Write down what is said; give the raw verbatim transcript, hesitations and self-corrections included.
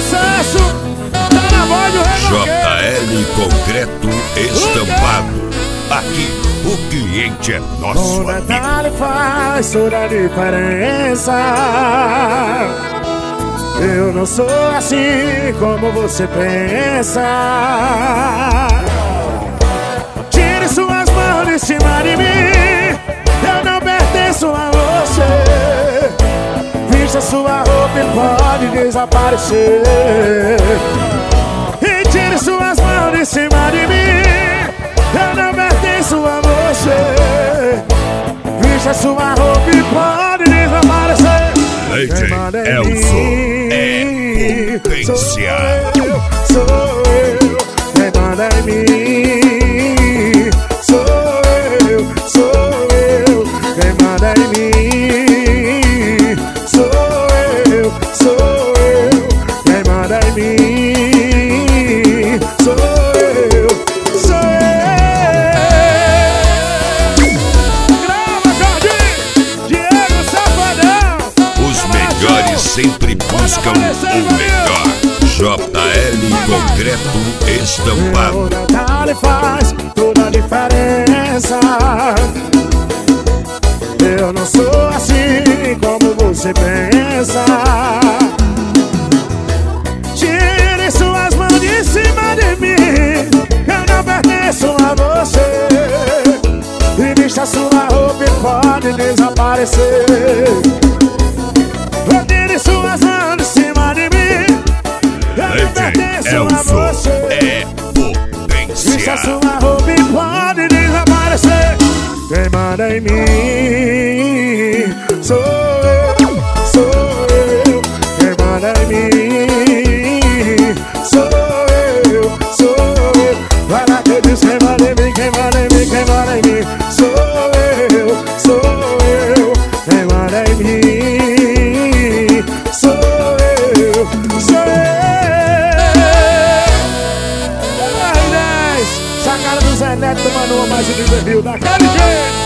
sucesso, tá na voz do J L Concreto Estampado. Aqui o cliente é nosso amigo. O amigo. detalhe faz toda a diferença. Eu não sou assim como você pensa. Tire suas mãos de cima de mim. Eu não pertenço a você. Vista sua roupa e pode desaparecer. E tire suas mãos de cima de mim. Eu não pertenço a você. Vista sua roupa e pode desaparecer. Legend Elson é potência. Sou eu, quem manda em mim. Sou eu, sou eu, quem manda em mim. Sou eu, sou eu, quem manda em mim. Sou eu, sou eu. Grava, Jorginho, Diego Safadão. Os melhores sempre buscam o melhor. J L Concreto Estampado. O detalhe faz toda a diferença. Eu não sou assim como você pensa. Tire suas mãos de cima de mim. Eu não pertenço a você. E vista sua roupa e pode desaparecer. Tire suas mãos de cima de mim. Eu não pertenço a você. É Vista potência. sua roupa e pode desaparecer. Quem manda em mim sou eu, sou eu. Quem manda em mim sou eu, sou eu. Vai lá que diz quem manda em mim, quem manda em mim, quem manda em mim. Sou eu, sou eu. Quem manda em mim sou eu, sou eu. Sacada do Zé Neto tomando uma mais um desafio daquele jeito.